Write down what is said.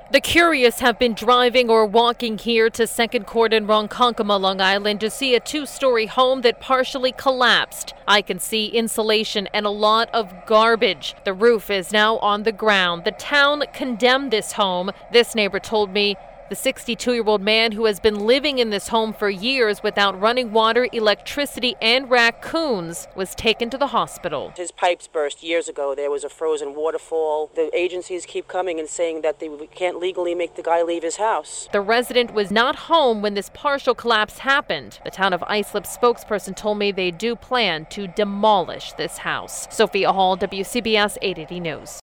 The curious have been driving or walking here to Second Court in Ronkonkoma, Long Island to see a two-story home that partially collapsed. I can see insulation and a lot of garbage. The roof is now on the ground. The town condemned this home. This neighbor told me the 62-year-old man who has been living in this home for years without running water, electricity, and raccoons was taken to the hospital. His pipes burst years ago. There was a frozen waterfall. The agencies keep coming and saying that they can't legally make the guy leave his house. The resident was not home when this partial collapse happened. The town of Islip spokesperson told me they do plan to demolish this house. Sophia Hall, WCBS 880 News.